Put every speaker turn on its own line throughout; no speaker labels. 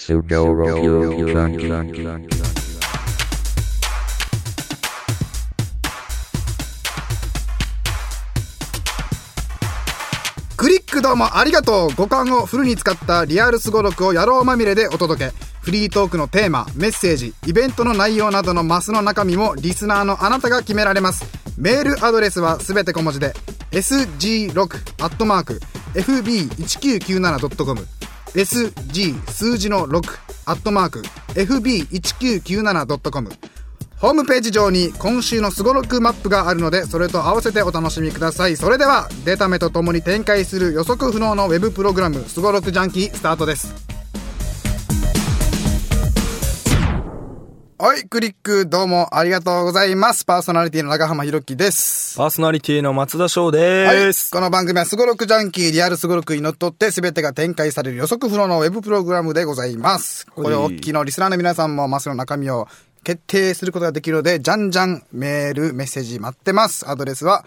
Sudoroku Junkie.
クリックどうもありがとう。五感をフルに使ったリアルすごろくを野郎まみれでお届け。フリートークのテーマ、メッセージ、イベントの内容などのマスの中身もリスナーのあなたが決められます。メールアドレスはすべて小文字で sg6@fb1997.com sg 数字の 6@fb1997.com ホームページ上に今週のすごろくマップがあるので、それと合わせてお楽しみください。それではデタメとともに展開する予測不能のウェブプログラム、すごろくジャンキースタートです。はい、クリックどうもありがとうございます。パーソナリティの長浜ひろきです。
パーソナリティの松田翔です、
はい、この番組はすごろくジャンキーリアルすごろくにのっとって全てが展開される予測不能のウェブプログラムでございます。これをお聞きのリスナーの皆さんもマスの中身を決定することができるので、じゃんじゃんメールメッセージ待ってます。アドレスは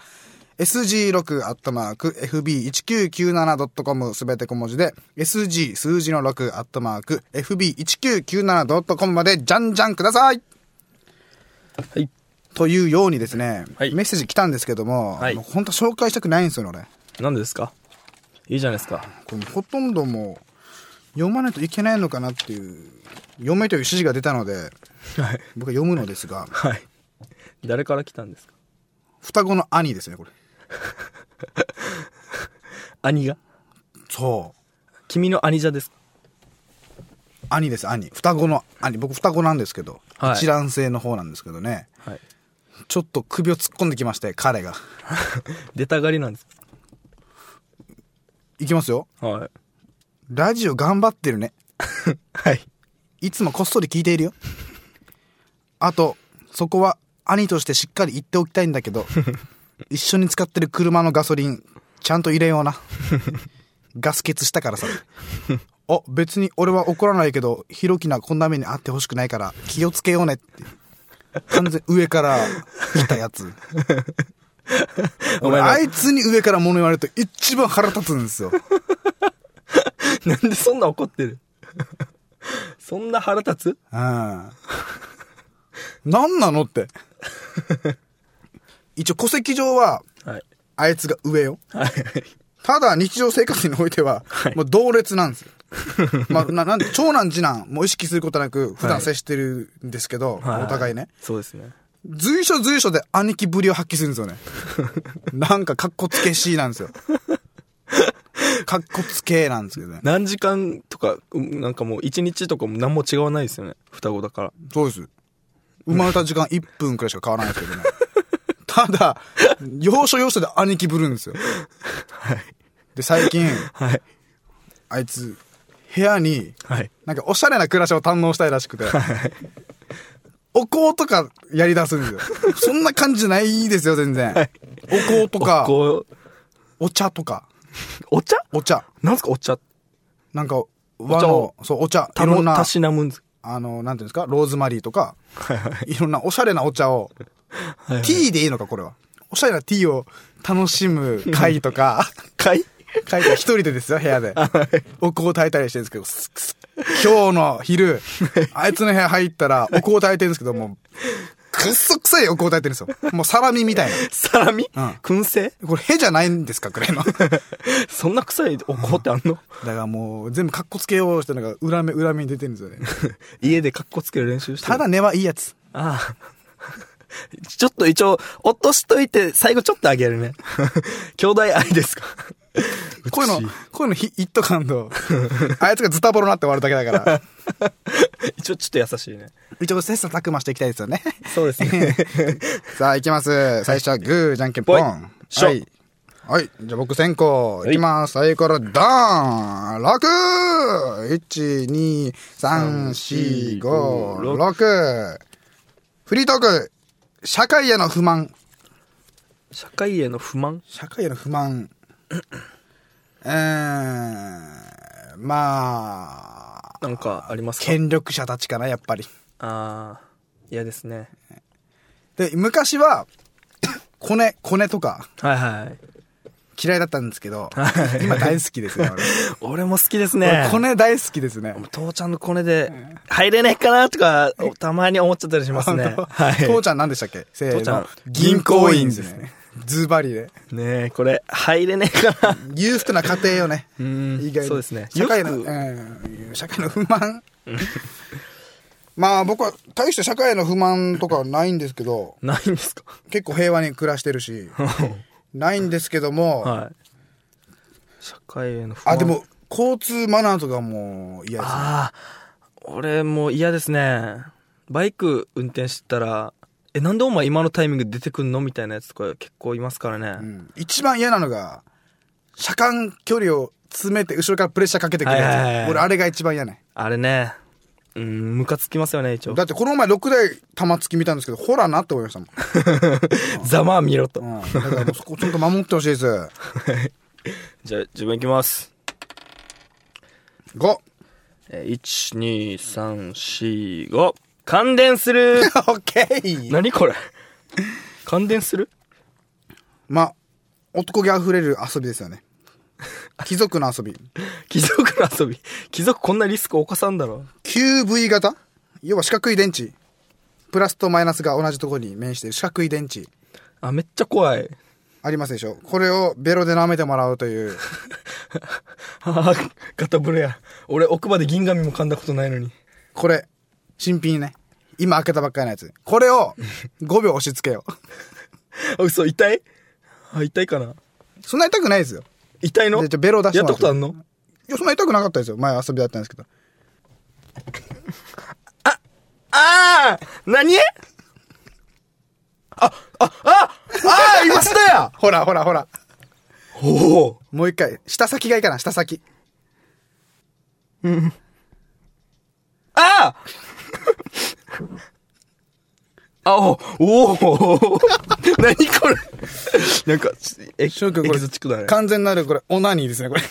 sg6@fb1997.com すべて小文字で sg 数字の 6@fb1997.com までじゃんじゃんください。
はい、
というようにですね、
はい、
メッセージ来たんですけども、
はい、
本当紹介したくないんですよね、俺。
なんでですか？いいじゃないですか。
これほとんどもう読まないといけないのかなっていう、読めという指示が出たので、はい、僕は読むのですが、
はい、誰から来たんですか？
双子の兄ですね、これ。
兄が？
そう。
君の兄者ですか？
兄です、兄。双子の兄。僕双子なんですけど、はい、一卵性の方なんですけどね、はい、ちょっと首を突っ込んできまして、彼が。
出たがりなんですか？
いきますよ。
はい。
ラジオ頑張ってるね。
はい。
いつもこっそり聞いているよ。あと、そこは兄としてしっかり言っておきたいんだけど、一緒に使ってる車のガソリン、ちゃんと入れような。ガス欠したからさ。あ、別に俺は怒らないけど、ひろきなこんな目にあってほしくないから気をつけようねって。完全上から来たやつ。俺あいつに上から物言われると一番腹立つんですよ。
なんでそんな怒ってる？そんな腹立つ？
なんなのって。一応戸籍上は、はい、あいつが上よ。はい、ただ日常生活においては、はい、もう同列なんですよ。まあ、なんで長男次男も意識することなく普段接してるんですけど、はい、お互いね、はい、
そうですね。
随所随所で兄貴ぶりを発揮するんですよね。なんかカッコつけしなんですよ。カッコつけなんですけどね。
何時間とかなんかもう1日とかも何も違わないですよね、双子だから。
そうです。生まれた時間1分くらいしか変わらないですけどね。ただ要所要所で兄貴ぶるんですよ。はい。で最近、はい、あいつ部屋に、はい、なんかおしゃれな暮らしを堪能したいらしくて、はい、お香とかやり出すんですよ。そんな感じじゃないですよ全然。はい、お香とかお茶とか。
お茶？
お茶。
なんすかお茶？なん
か和のそうお茶いろんな
たしなむんです。
なんていうんですか、ローズマリーとか、はいはい、いろんなおしゃれなお茶を、はいはい、ティーでいいのかこれは。おしゃれなティーを楽しむ会とか会とか一人でですよ部屋でお香を焚いたりしてるんですけど、今日の昼あいつの部屋入ったらお香を焚いてるんですけども。くっそくさいお香を焚いてるんですよ。もうサラミみたいな。
サラミ？うん。燻製？
これへじゃないんですかくらいの。
そんな臭いお香ってあんの？
だからもう全部カッコつけようしてなんか裏目に出てるんですよね。
家でカッコつける練習してる。
ただ根はいいやつ。
ああ。ちょっと一応落としといて最後ちょっとあげるね。兄弟愛ですか？
こういうの一斗感とあいつがズタボロなって終わるだけだから。
一応ちょっと優しいね。
一応切磋琢磨していきたいですよね。
そうですね。
さあ行きます。最初はグーじゃんけんポン。はいはいじゃあ僕先行いきます。最後からダーン 6!1,2,3,4,5,6 フリートーク。社会への不満。
社会への不満？
社会への不満。まあ
なんかありますか？
権力者たちかなやっぱり。
ああ嫌ですね。
で昔はコネとか、
はいはい、
嫌いだったんですけど、今大好きですね、
俺も好きですね。
俺コネ大好きですね。
父ちゃんのコネで入れねえかなとか、たまに思っちゃったりしますね。
はい。父ちゃん何でしたっけ？せーの。父ちゃん。銀行員ですね。ズバリで。
ねえ、これ、入れねえかな。
裕福な家庭よね。
意外に。そうですね。
社会の不満。まあ僕は大して社会の不満とかはないんですけど。
ないんですか？
結構平和に暮らしてるし。ないんですけども。はい。
社会への不満。
あ、でも、交通マナーとかも嫌ですね。
ああ、俺も嫌ですね。バイク運転してたら、なんでお前今のタイミングで出てくんのみたいなやつとか結構いますからね。
一番嫌なのが、車間距離を詰めて後ろからプレッシャーかけてくるやつ。俺あれが一番嫌ね。
あれね。ムカつきますよね、一応。
だってこの前6台玉突き見たんですけど、ほらなって思いましたもん。
ざまあ見ろと。
だからもうそこちょっと守ってほしいです。
じゃあ自分いきます。
5。
1、2、3、4、5。感電する。
オッケー。
何これ。感電する？
まあ、男気あふれる遊びですよね。貴族の遊び。
貴族の遊び。貴族こんなリスクを犯さんだろ。
QV 型？要は四角い電池。プラスとマイナスが同じところに面している四角い電池。
あ、めっちゃ怖い。
ありますでしょ。これをベロで舐めてもらうという。
はぁ、ガタブレや。俺奥歯で銀紙も噛んだことないのに。
これ、新品ね。今開けたばっかりのやつ。これを5秒押し付けよ
う。嘘、痛い？あ、痛いかな。
そんな痛くないですよ。
痛いの？
じゃベロ出してもらって。
やったことあんの？
いや、そんな痛くなかったですよ。前遊びだったんですけど。
何？いましたや
ほら。
おお。
もう一回。下先がいいかな、下先。
おお何これ。なんか、エキゾチックだね。
完全なる、これ、オナニーですね、これ。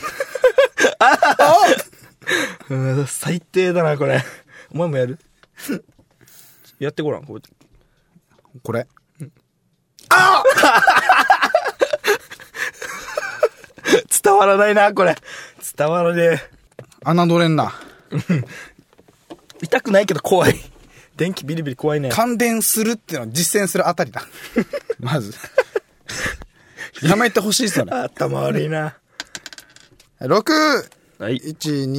最低だな、これ。お前もやる？やってごらん、こ
れ。
伝わらないな、これ。伝わらね
え。侮れんな。
痛くないけど怖い。電気ビリビリ怖いね。
感電するっていうのを実践するあたりだ。まず。やめてほしいですよね。
頭悪いな。
6。
はい。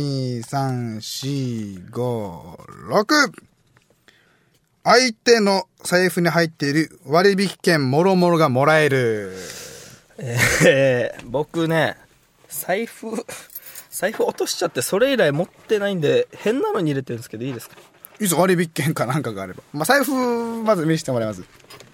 1、2、3、4、5、6。相手の財布に入っている割引券もろもろがもらえる。
僕ね、財布落としちゃってそれ以来持ってないんで変なのに入れてるんですけどいいですか？
いいぞ、割引券かなんかがあれば。まあ、財布まず見せてもらいます。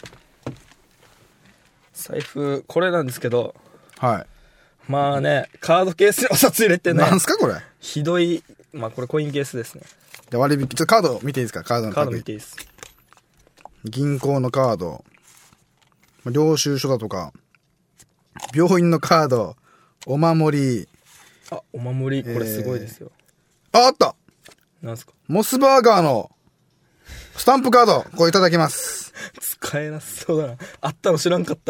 財布これなんですけど、
はい。
まあね、カードケースにお札入れてね。
なんすかこれ。
ひどい。まあこれコインケースですね。
で割引、ちょっとカード見ていいですか？カード
見ていいです。
銀行のカード、領収書だとか、病院のカード、お守り。
お守り、これすごいですよ。
あった。
なんすか？
モスバーガーのスタンプカード、これいただきます。
使えなそうだな。あったの知らんかった。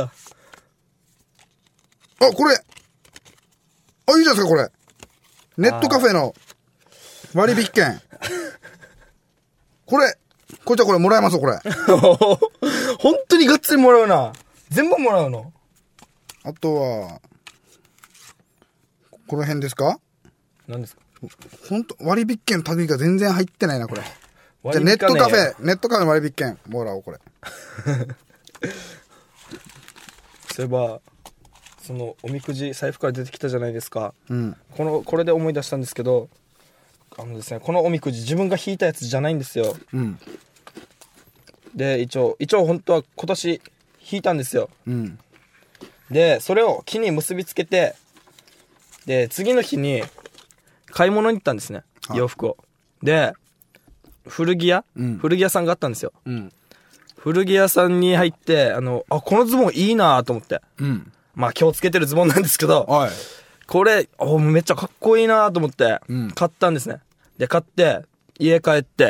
これ。いいじゃないですか、これ。ネットカフェの割引券。これもらえますよ、これ。
本当にがっつりもらうな。全部もらうの？
あとは、この辺ですか？
何ですか？
本当割引券の類が全然入ってないな、これ。じゃあネットカフェの割引券もらおう、これ。
そういえば、そのおみくじ財布から出てきたじゃないですか。
うん。
これで思い出したんですけど、ですね、このおみくじ自分が引いたやつじゃないんですよ。
うん。
で、一応本当は今年引いたんですよ。
うん。
で、それを木に結びつけて、で、次の日に買い物に行ったんですね。洋服を。で、古着屋さんがあったんですよ。
うん。
古着屋さんに入って、このズボンいいなと思って。
うん。
まあ今日つけてるズボンなんですけど、
はい。
これ、めっちゃかっこいいなと思って、買ったんですね。で、買って、家帰って、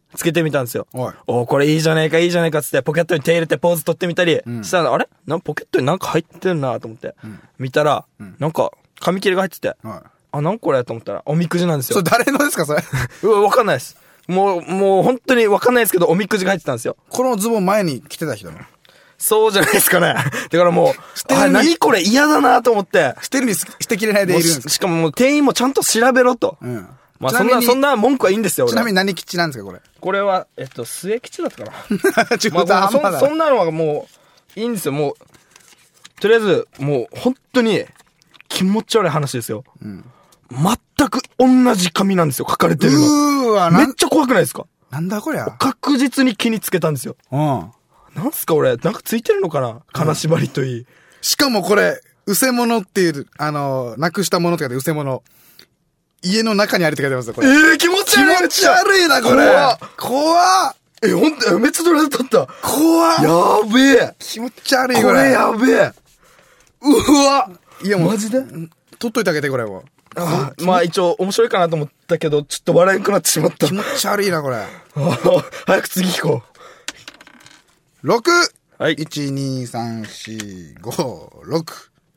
つけてみたんですよ。
おい。
これいいじゃねえか、いいじゃねえかっつって、ポケットに手入れてポーズ取ってみたり、したら、あれポケットになんか入ってるなと思って、見たら、なんか、紙切れが入ってて、なんこれと思ったら、おみくじなんですよ。
それ誰のですか、それ。
わかんないです。もう本当にわかんないですけど、おみくじが入ってたんですよ。
このズボン前に着てた人なの？
そうじゃないですかね。だからもう、何これ嫌だなと思って。
捨てるに捨てきれないでいるんですか？
しかももう店員もちゃんと調べろと。まあそんな文句はいいんですよ、
ちなみに何吉なんですか、これ。
これは、末吉だったかな。
中途半端だ。
そんなのはもう、いいんですよ、もう。とりあえず、もう、本当に、気持ち悪い話ですよ。全く同じ紙なんですよ、書かれてるの。めっちゃ怖くないですか？
なんだこりゃ。
確実に気につけたんですよ。なんすか俺、なんかついてるのかな、金縛りといい。
しかもこれ、うせものっていう、なくしたものって書いてうせもの。家の中にあるって書いてますよ、これ。
気持ち悪い。
気持ち悪いな、これ。怖っ。
ほんと、めっちゃ取られたった。
怖っ。
やべえ。
気持ち悪い、
これやべえ。うわ。
いやもう、
マジで
取っといてあげて、これも。
まあ一応面白いかなと思ったけど、ちょっと笑えなくなってしまった。
気持ち悪いな、これ。
早く次行こ
う。6!
はい。
1、2、3、4、5、6。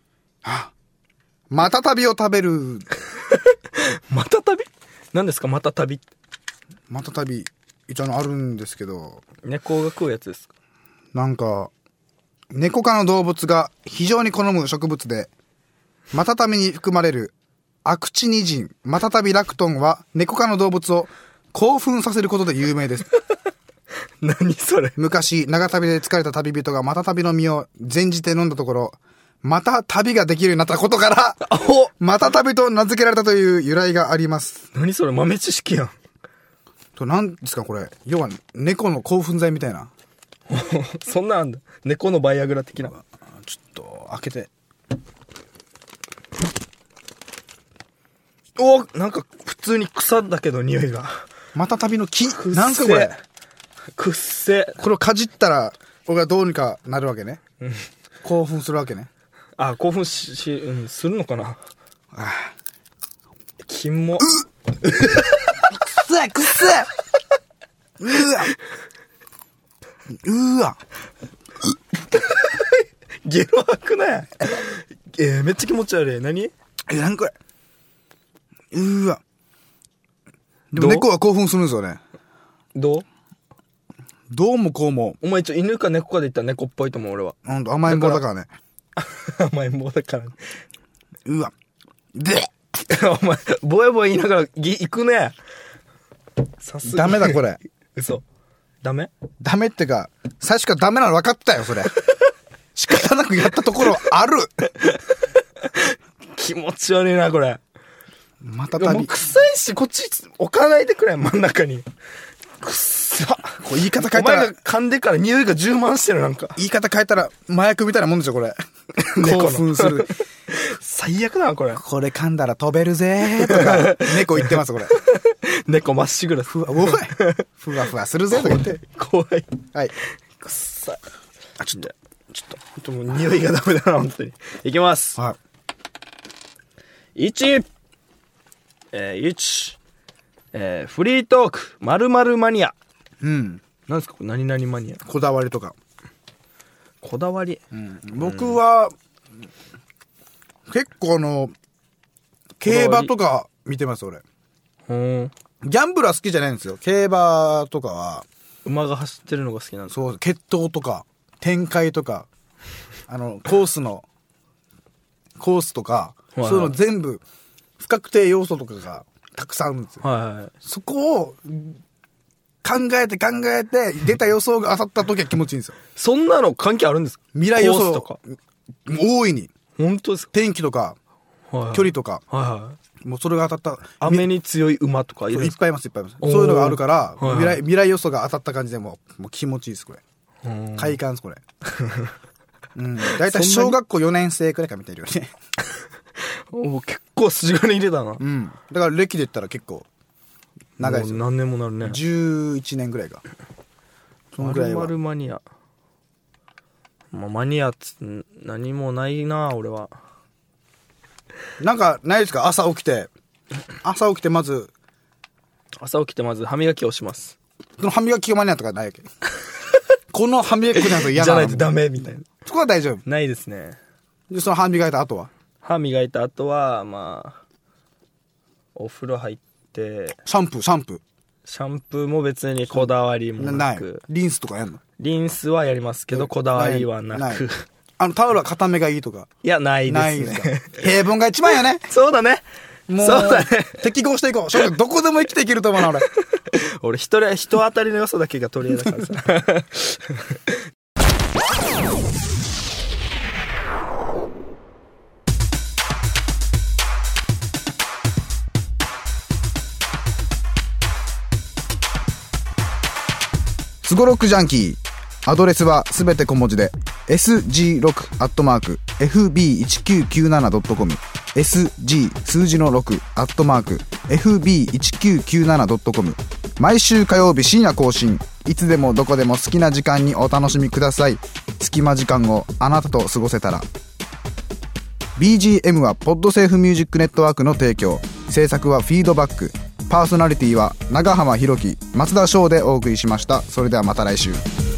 また旅を食べる。
また旅？何ですか、また旅？
また旅、一応あるんですけど。
猫が食うやつですか？
なんか、猫科の動物が非常に好む植物で、マタタビに含まれるアクチニジン、マタタビラクトンは猫科の動物を興奮させることで有名です。
何それ？
昔、長旅で疲れた旅人がマタタビの実を全じて飲んだところ、また旅ができるようになったことから、マタタビと名付けられたという由来があります。
何それ、豆知識やん。
何ですかこれ。要は猫の興奮剤みたいな。
そんなんあんだ。猫のバイアグラ的な。
ちょっと開けて。
なんか普通に草だけど匂いが。
また旅の木。なんすかこれ。
くっせ。
これをかじったら、俺がどうにかなるわけね。興奮するわけね。
興奮するのかな。キモ。
くっせくっせうわ
ゲロ吐くね。めっちゃ気持ち悪い。何？
なんこれ。わ。でも猫は興奮するんですよね。
ど
うもこうも。
お前犬か猫かで言ったら猫っぽいと思う、俺は。
甘えん坊だからね。
甘えん坊だからね。
うわ。で
お前、ぼやぼや言いながら行くね。さすがに。
ダメだこれ。
嘘。ダメ
ってか、最初からダメなの分かったよ、それ。仕方なくやったところある。
気持ち悪いな、これ。
また旅。
もう臭いし、こっち置かないでくれ、真ん中に。くっさ。
こう言い方変えたら。
お前が噛んでから匂いが充満してる、なんか。
言い方変えたら麻薬みたいなもんでしょ、これ。興奮する。
最悪だな、これ。
これ噛んだら飛べるぜーとか、猫言ってます、これ。
猫まっしぐら。
おいふわふわするぜとか言って。
怖い。
はい。
くっさい。ちょっともう匂いがダメだな、本当に。いきます。
はい。
1、フリートーク、〇〇マニア。何ですかこれ、何々マニア。
こだわりとか。
こだわり。
僕は、結構競馬とか見てます、俺。ギャンブルは好きじゃないんですよ。競馬とかは。
馬が走ってるのが好きなんです。
そう、決闘とか、展開とか、コースとか、そういうの全部、不確定要素とかがたくさんあるんですよ。そこを、考えて、出た予想が当たった時は気持ちいいんですよ。
そんなの関係あるんですか？
未来予想
とか。
大いに。
本当ですか？
天気とか、距離とか。もうそれが当たった。
雨に強い馬とか
いっぱいいます。そういうのがあるから、未来予想が当たった感じでもう気持ちいいです、これ。快感です、これ。だいたい小学校4年生くらいから見てるよね。
結構筋金入れだな。
だから歴で言ったら結構、長いですよ。
何年もなるね。
11年ぐらいが。そのぐらいは。
丸々マニア。マニア何もないな、俺は。
なんか、ないですか？朝起きてまず。
朝起きてまず歯磨きをします。
この歯磨きがマニアとかないわけ。この歯磨き粉なんと嫌な
じゃないとダメみたいな。
そこは大丈夫。
ないですね。
で、その歯磨いた後は
歯磨いた後は、お風呂入って、
シャンプー
も別にこだわりもなく。
ない。リンスとかやんの？
リンスはやりますけど、こだわりはなく。
タオルは固めがいいとか。
いや、ないですね。
ないですか。平凡が一番やね。
そうだね。
もう、
そうだね。
適合していこう。どこでも生きていけると思うな、俺。
俺、人当たりの良さだけが取り柄だからさ。
スゴロクジャンキー。アドレスはすべて小文字で sg6@fb1997.com sg 数字の 6@fb1997.com 毎週火曜日深夜更新。いつでもどこでも好きな時間にお楽しみください。隙間時間をあなたと過ごせたら。 BGM はポッドセーフミュージックネットワークの提供。制作はフィードバック。パーソナリティは長浜ひろき、松田翔でお送りしました。それではまた来週。